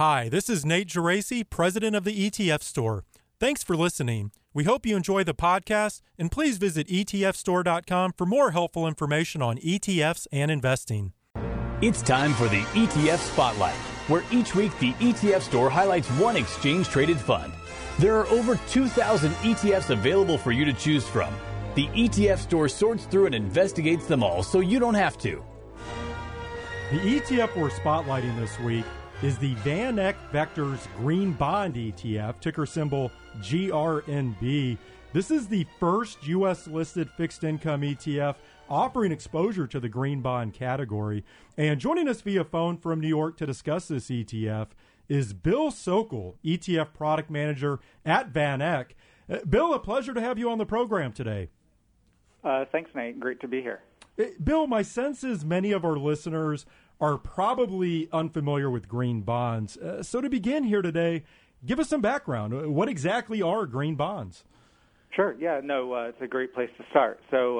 Hi, this is Nate Geraci, president of the ETF Store. Thanks for listening. We hope you enjoy the podcast, and please visit etfstore.com for more helpful information on ETFs and investing. It's time for the ETF Spotlight, where each week the ETF Store highlights one exchange-traded fund. There are over 2,000 ETFs available for you to choose from. The ETF Store sorts through and investigates them all so you don't have to. The ETF we're spotlighting this week is the VanEck Vectors Green Bond ETF, ticker symbol GRNB. This is the first U.S.-listed fixed income ETF offering exposure to the green bond category. And joining us via phone from New York to discuss this ETF is Bill Sokol, ETF product manager at VanEck. Bill, a pleasure to have you on the program today. Thanks, Nate. Great to be here. Bill, my sense is many of our listeners are probably unfamiliar with green bonds. So to begin here today, give us some background. What exactly are green bonds? Sure. Yeah, no, it's a great place to start. So,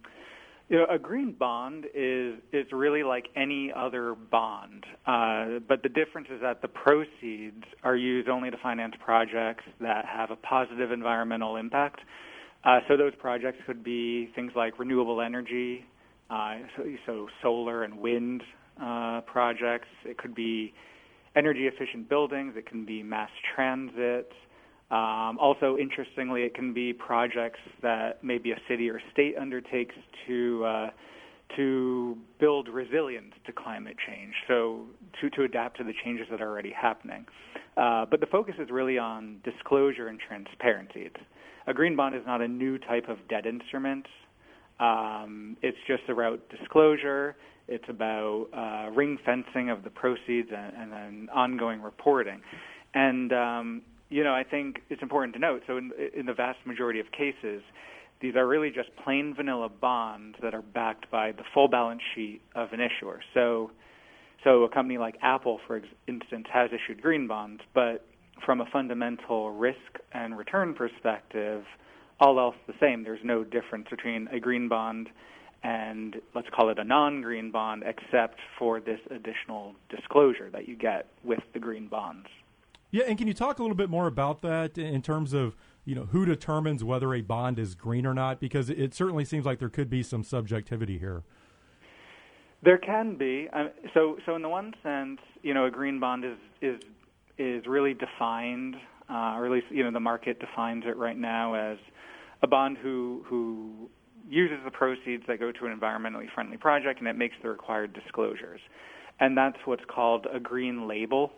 a green bond is really like any other bond, but the difference is that the proceeds are used only to finance projects that have a positive environmental impact. So those projects could be things like renewable energy, so solar and wind projects. It could be energy-efficient buildings. It can be mass transit. Also, interestingly, it can be projects that maybe a city or state undertakes to build resilience to climate change, so to adapt to the changes that are already happening. But the focus is really on disclosure and transparency. A green bond is not a new type of debt instrument. It's just about disclosure. It's about ring fencing of the proceeds and then ongoing reporting. And, I think it's important to note, so in the vast majority of cases, these are really just plain vanilla bonds that are backed by the full balance sheet of an issuer. So a company like Apple, for instance, has issued green bonds, but from a fundamental risk and return perspective, all else the same. There's no difference between a green bond and let's call it a non-green bond, except for this additional disclosure that you get with the green bonds. Yeah, and can you talk a little bit more about that in terms of, who determines whether a bond is green or not? Because it certainly seems like there could be some subjectivity here. There can be. So in the one sense, a green bond is really defined, or at least the market defines it right now as a bond who uses the proceeds that go to an environmentally friendly project, and it makes the required disclosures, and that's what's called a green label.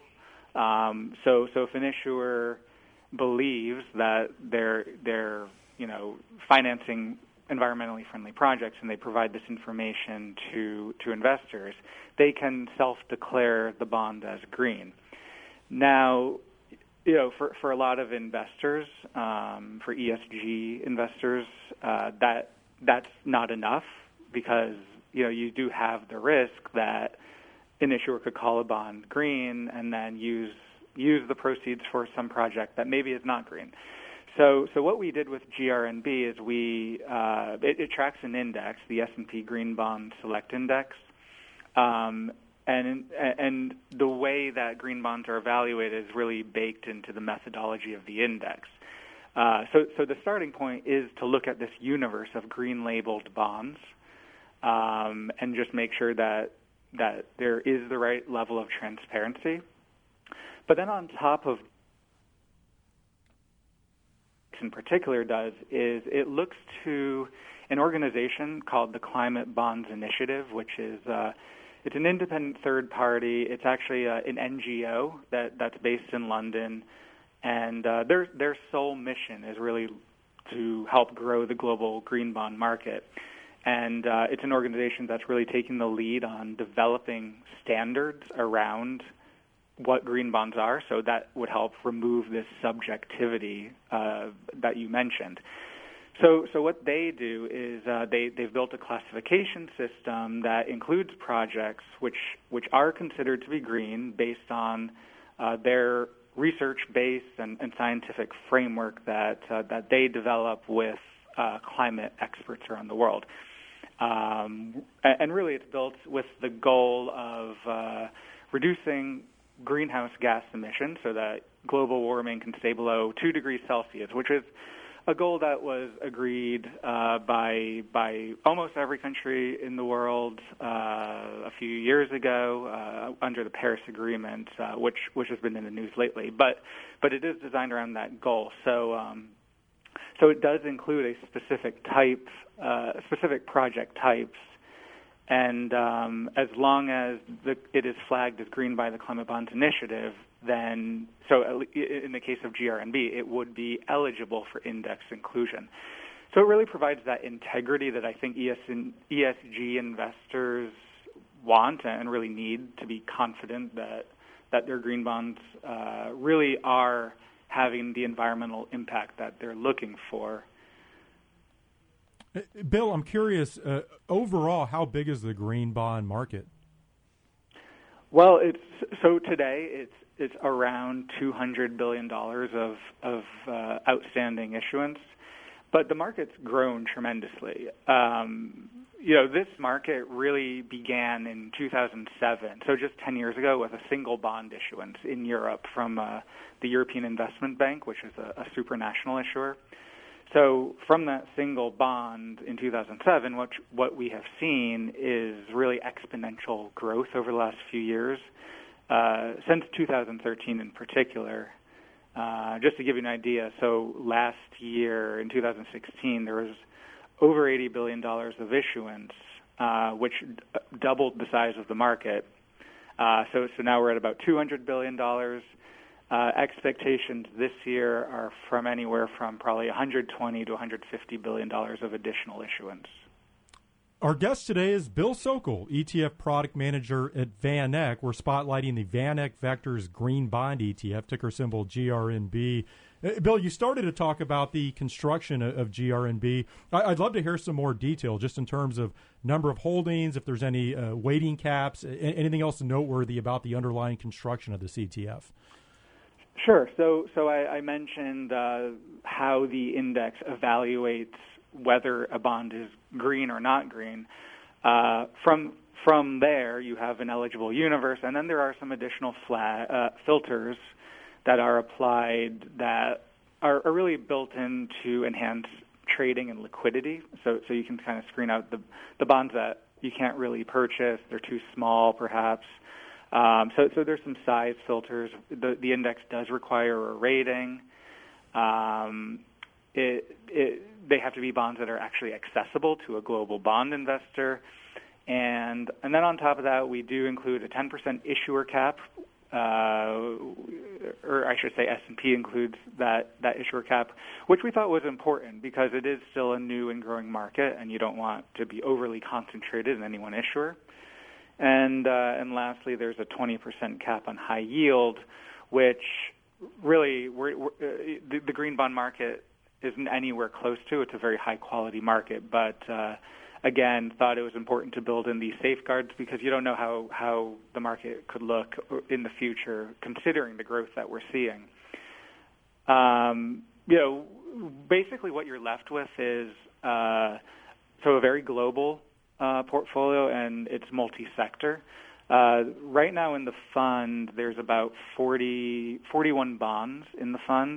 So if an issuer believes that they're financing environmentally friendly projects and they provide this information to investors, they can self-declare the bond as green. Now, for a lot of investors, for ESG investors, that's not enough because you do have the risk that an issuer could call a bond green and then use the proceeds for some project that maybe is not green. So what we did with GRNB is it tracks an index, the S&P Green Bond Select Index, and the way that green bonds are evaluated is really baked into the methodology of the index. So the starting point is to look at this universe of green labeled bonds and just make sure that there is the right level of transparency. But then on top of in particular does is it looks to an organization called the Climate Bonds Initiative, which is it's an independent third party. It's actually an NGO that's based in London, and their sole mission is really to help grow the global green bond market. And it's an organization that's really taking the lead on developing standards around what green bonds are, so that would help remove this subjectivity that you mentioned. So what they do is they've built a classification system that includes projects which are considered to be green based on their research base and scientific framework that they develop with climate experts around the world. And really it's built with the goal of reducing greenhouse gas emissions so that global warming can stay below 2 degrees Celsius, which is a goal that was agreed by almost every country in the world a few years ago under the Paris Agreement, which has been in the news lately. But it is designed around that goal. So it does include a specific project types, and as long as it is flagged as green by the Climate Bonds Initiative, then, so in the case of GRNB, it would be eligible for index inclusion. So it really provides that integrity that I think ESG investors want and really need to be confident that their green bonds really are having the environmental impact that they're looking for. Bill, I'm curious, overall, how big is the green bond market? Well, today it's around $200 billion of outstanding issuance, but the market's grown tremendously. This market really began in 2007, so just 10 years ago, with a single bond issuance in Europe from the European Investment Bank, which is a supranational issuer. So from that single bond in 2007, what we have seen is really exponential growth over the last few years, since 2013 in particular. Just to give you an idea, so last year in 2016, there was over $80 billion of issuance, which doubled the size of the market. So now we're at about $200 billion. Expectations this year are from anywhere from probably $120 to $150 billion of additional issuance. Our guest today is Bill Sokol, ETF product manager at VanEck. We're spotlighting the VanEck Vectors Green Bond ETF, ticker symbol GRNB. Bill, you started to talk about the construction of GRNB. I'd love to hear some more detail just in terms of number of holdings, if there's any weighting caps, anything else noteworthy about the underlying construction of this ETF. Sure. So I mentioned how the index evaluates whether a bond is green or not green. From there, you have an eligible universe, and then there are some additional filters that are applied that are really built in to enhance trading and liquidity. So you can kind of screen out the bonds that you can't really purchase. They're too small, perhaps. So there's some size filters. The index does require a rating. They have to be bonds that are actually accessible to a global bond investor. And then on top of that, we do include a 10% issuer cap, or I should say S&P includes that issuer cap, which we thought was important because it is still a new and growing market, and you don't want to be overly concentrated in any one issuer. And lastly, there's a 20% cap on high yield, which really the green bond market isn't anywhere close to. It's a very high-quality market, but again, thought it was important to build in these safeguards because you don't know how the market could look in the future, considering the growth that we're seeing. Basically what you're left with is a very global portfolio, and it's multi-sector. Right now in the fund, there's about 41 bonds in the fund.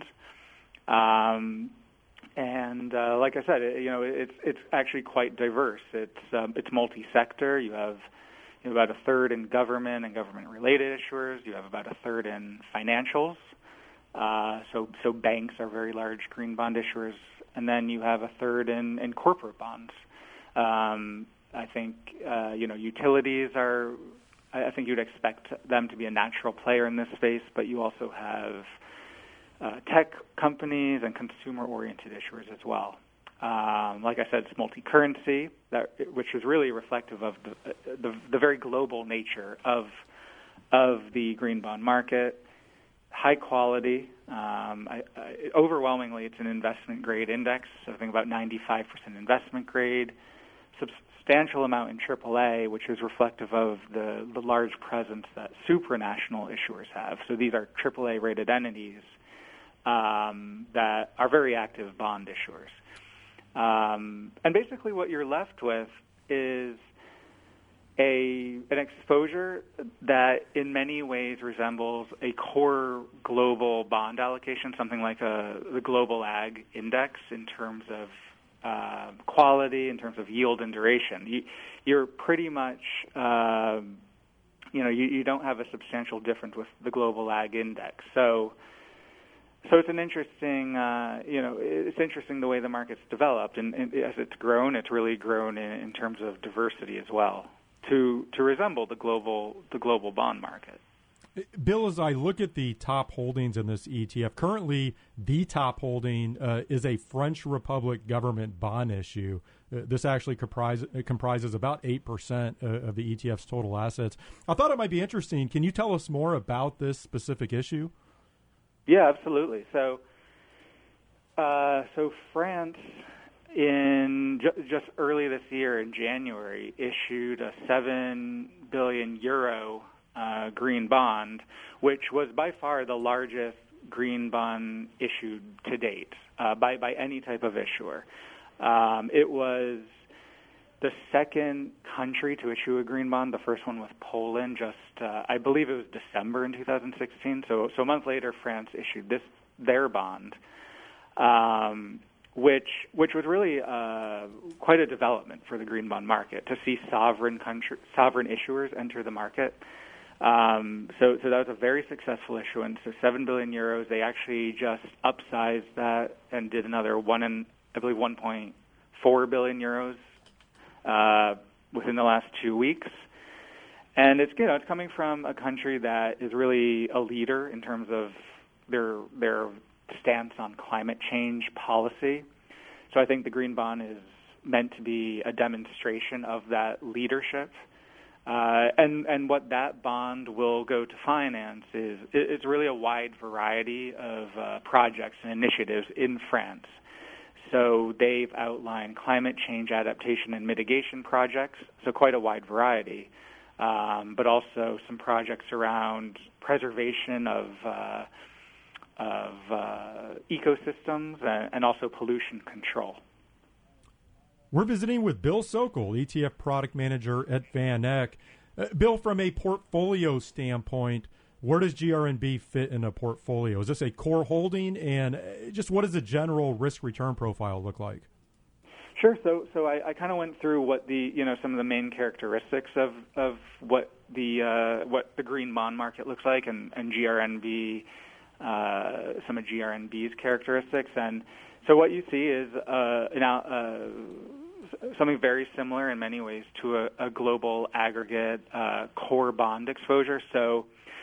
And like I said, it's actually quite diverse. It's multi-sector. You have about a third in government and government-related issuers. You have about a third in financials. So banks are very large green bond issuers, and then you have a third in corporate bonds. I think utilities are. I think you'd expect them to be a natural player in this space, but you also have tech companies and consumer-oriented issuers as well. Like I said, it's multi-currency, which is really reflective of the very global nature of the green bond market. High quality. Overwhelmingly, it's an investment-grade index. So I think about 95% investment grade. Substantial amount in AAA, which is reflective of the large presence that supranational issuers have. So these are AAA-rated entities that are very active bond issuers. And basically what you're left with is an exposure that in many ways resembles a core global bond allocation, something like the Global Ag Index in terms of quality, in terms of yield and duration. You're pretty much, you don't have a substantial difference with the Global Ag Index. So it's an interesting, it's interesting the way the market's developed, and as it's grown, it's really grown in terms of diversity as well to resemble the global bond market. Bill, as I look at the top holdings in this ETF, currently the top holding is a French Republic government bond issue. This actually comprises about 8% of the ETF's total assets. I thought it might be interesting. Can you tell us more about this specific issue? Yeah, absolutely. So France, in just early this year in January, issued a 7 billion euro green bond, which was by far the largest green bond issued to date by any type of issuer. It was the second country to issue a green bond. The first one was Poland, I believe it was December in 2016. So a month later, France issued their bond, which was really quite a development for the green bond market to see sovereign issuers enter the market. So that was a very successful issuance. So 7 billion euros. They actually just upsized that and did another 1.4 billion euros within the last 2 weeks. And it's coming from a country that is really a leader in terms of their stance on climate change policy. So I think the green bond is meant to be a demonstration of that leadership. And what that bond will go to finance is it's really a wide variety of projects and initiatives in France. So they've outlined climate change adaptation and mitigation projects, so quite a wide variety, but also some projects around preservation of ecosystems and also pollution control. We're visiting with Bill Sokol, ETF product manager at VanEck. Bill, from a portfolio standpoint, where does GRNB fit in a portfolio? Is this a core holding, and just what does the general risk-return profile look like? Sure. So I kind of went through what some of the main characteristics of what the green bond market looks like, and GRNB, some of GRNB's characteristics, and so what you see is something very similar in many ways to a global aggregate core bond exposure. So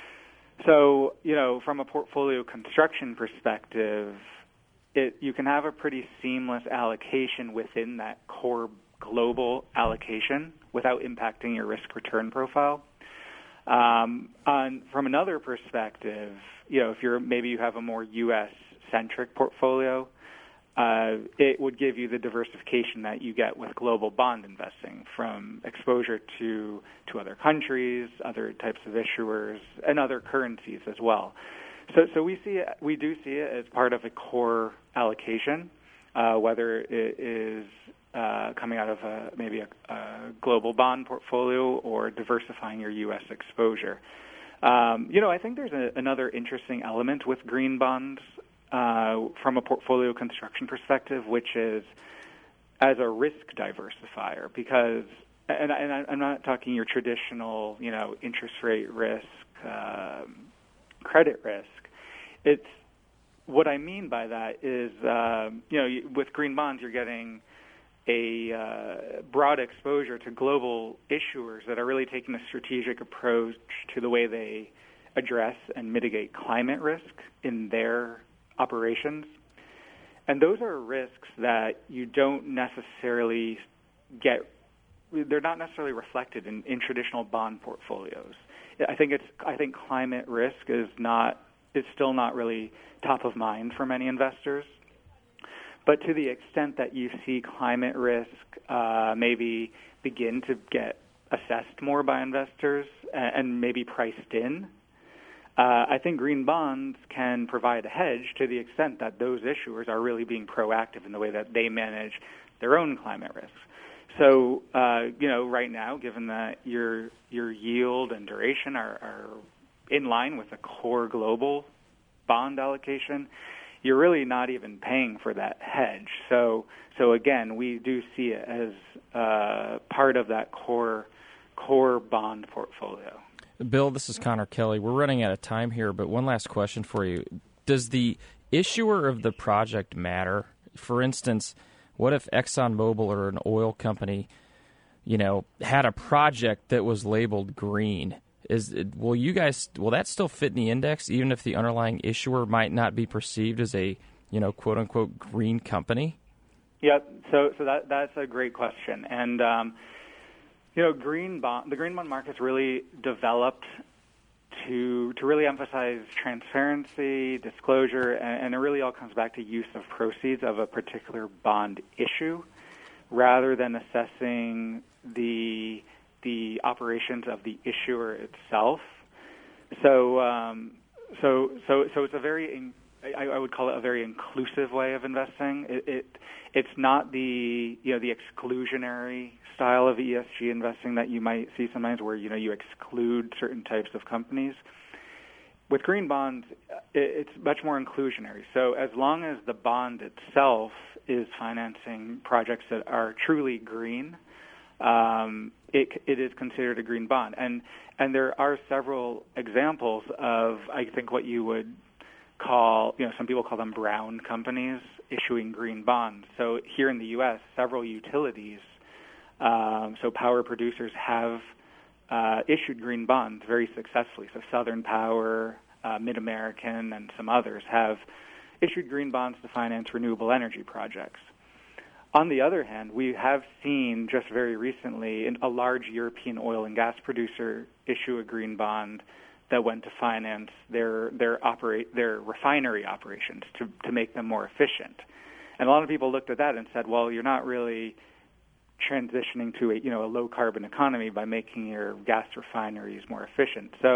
from a portfolio construction perspective, you can have a pretty seamless allocation within that core global allocation without impacting your risk-return profile. From another perspective, if you have a more U.S.-centric portfolio, it would give you the diversification that you get with global bond investing, from exposure to other countries, other types of issuers, and other currencies as well. So we do see it as part of a core allocation, whether it is coming out of maybe a global bond portfolio or diversifying your U.S. exposure. I think there's another interesting element with green bonds from a portfolio construction perspective, which is as a risk diversifier, because, and I'm not talking your traditional, interest rate risk, credit risk. It's what I mean by that is, with green bonds, you're getting a broad exposure to global issuers that are really taking a strategic approach to the way they address and mitigate climate risk in their operations. And those are risks that you don't necessarily get, they're not necessarily reflected in traditional bond portfolios. I think climate risk is still not really top of mind for many investors. But to the extent that you see climate risk maybe begin to get assessed more by investors and maybe priced in, I think green bonds can provide a hedge to the extent that those issuers are really being proactive in the way that they manage their own climate risks. So, right now, given that your yield and duration are in line with a core global bond allocation, you're really not even paying for that hedge. So again, we do see it as part of that core bond portfolio. Bill, this is Connor Kelly. We're running out of time here, but one last question for you. Does the issuer of the project matter? For instance, what if ExxonMobil or an oil company, had a project that was labeled green? Will that still fit in the index, even if the underlying issuer might not be perceived as a, quote unquote green company? Yep. So that's a great question. And the green bond market's really developed to really emphasize transparency, disclosure, and it really all comes back to use of proceeds of a particular bond issue, rather than assessing the operations of the issuer itself. So it's a very, I would call it a very inclusive way of investing. It's not the exclusionary style of ESG investing that you might see sometimes, where you exclude certain types of companies. With green bonds, it's much more inclusionary. So as long as the bond itself is financing projects that are truly green, it is considered a green bond. And there are several examples of, I think, what you would call, some people call them brown companies issuing green bonds. So here in the U.S., several utilities, so power producers have issued green bonds very successfully. So Southern Power, Mid-American, and some others have issued green bonds to finance renewable energy projects. On the other hand, we have seen just very recently a large European oil and gas producer issue a green bond that went to finance their refinery operations to make them more efficient. And a lot of people looked at that and said, well, you're not really transitioning to a low carbon economy by making your gas refineries more efficient. So